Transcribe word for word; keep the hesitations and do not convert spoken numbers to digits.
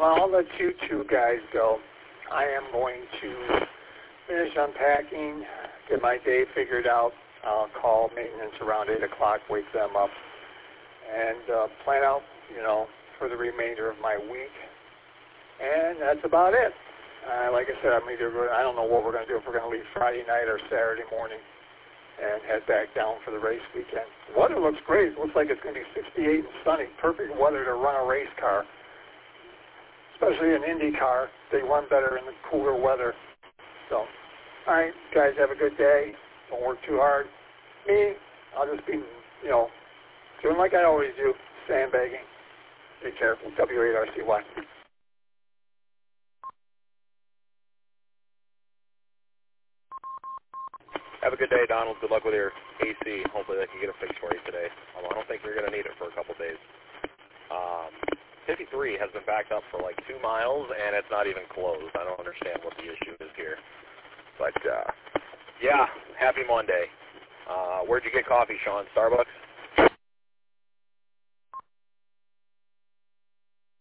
Well, I'll let you two guys go. I am going to finish unpacking, get my day figured out. I'll call maintenance around eight o'clock, wake them up, and uh, plan out, you know, for the remainder of my week. And that's about it. Uh, like I said, I'm either going, I don't know what we're going to do, if we're going to leave Friday night or Saturday morning and head back down for the race weekend. The weather looks great. It looks like it's going to be sixty-eight and sunny. Perfect weather to run a race car, especially an Indy car. They run better in the cooler weather. So, all right, guys, have a good day. Don't work too hard. Me, I'll just be, you know, doing like I always do, sandbagging. Be careful. W eight R C Y. Have a good day, Donald. Good luck with your A C. Hopefully they can get a fix for you today. Although I don't think you're going to need it for a couple days. Um, fifty-three has been backed up for like two miles, and it's not even closed. I don't understand what the issue is here. But, uh, yeah, happy Monday. Uh, where'd you get coffee, Sean? Starbucks?